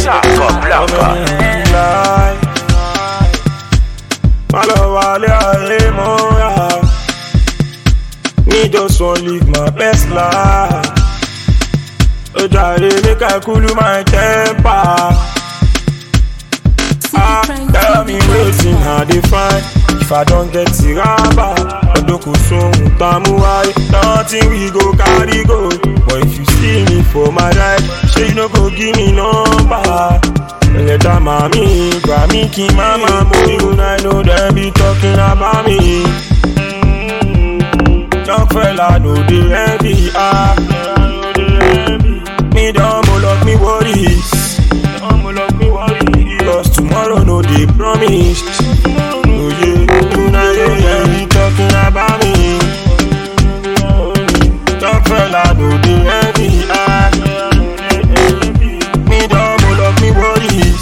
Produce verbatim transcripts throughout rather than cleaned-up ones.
Chaka Blaka. Me just want live my best life. Oh, try to make I cool my temper. Ah, tell me waiting how they find. If I don't get it rubber, I don't go soon. Nothing we go carry go. But if you see me for my ride, say you no go give me number. Let that mommy grab me, keep my mama. I know them be talking about me. Young fella know the envy. Ah, me don't lock me worries. Cause tomorrow no they promised. Oh yeah, tonight they be talking about me. Young fella know the envy. Ah, me don't lock me worries.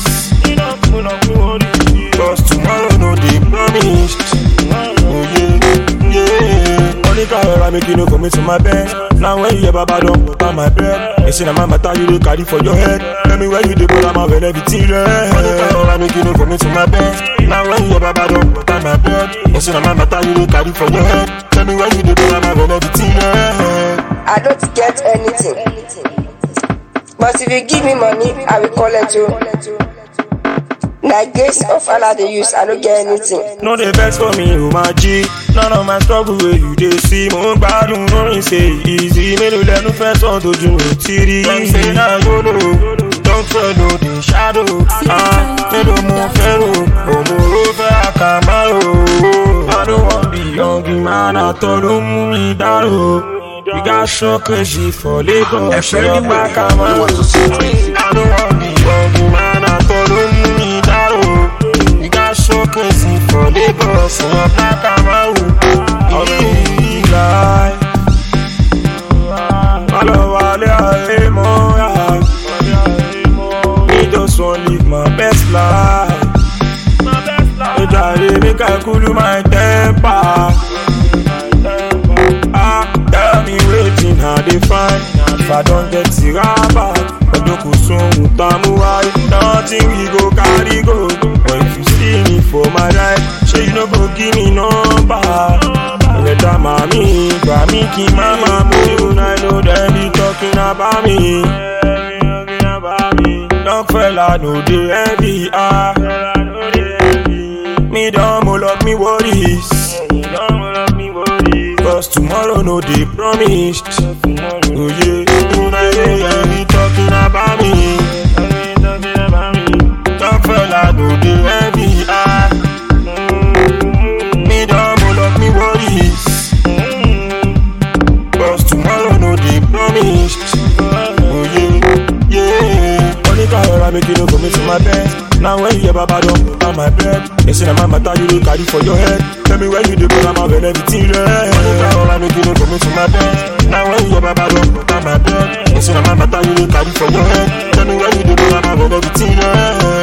Cause tomorrow no they promised. Oh yeah, yeah. Only car I make you no come into my bed. Now when you hear Baba don't put on my bed. They say na my matter you dey carry for your head. Tell me where you dey put am out when everything red. Only car I make you no come into my bed. Now when you hear Baba don't put on my bed. They say na my matter you dey carry for your head. Tell me where you dey put am out when everything red. I don't get anything, but if you give me money, I will collect you. Like grace of Allah they use, I don't get anything. No the best for me, oh my G. None of my struggle where you they see. Mo bad, you know say easy. Me no let no first on to do tiri. Don't say na go no, don't follow the shadow. Ah, me no more fellow. Oh more over Camaro. I don't want be young man at all. Me daro. We got so crazy for Lagos. Show your back Camaro. I don't want be young man at all. So crazy for Lagos, so I'm not Camaro. I'll be like me just want live my best life. I try to make I cool my temper. Ah, tell me waiting how they find. If I don't get it rubber, I don't go soon. Nothing we go carry go. But if you see me for my ride, say you no go give me number. Let that mommy grab me, keep my mama. I know them be talking about me. Young fella know the envy. Ah, me don't lock me worries. Cause tomorrow no they promised. Oh yeah, tonight they be talking about me. Young fella know the envy. Ah, me don't lock me worries. Cause tomorrow no they promised. Oh yeah, yeah. Only car I make you no come into my bed. Now when you hear Baba don't put on my bed. They say na my matter you dey carry for your head. Tell me where you dey put am out when everything red. Only car I make you no come into my bed. Now when you hear Baba don't put on my bed. They say na my matter you dey carry for your head. Tell me where you dey put am out when everything red.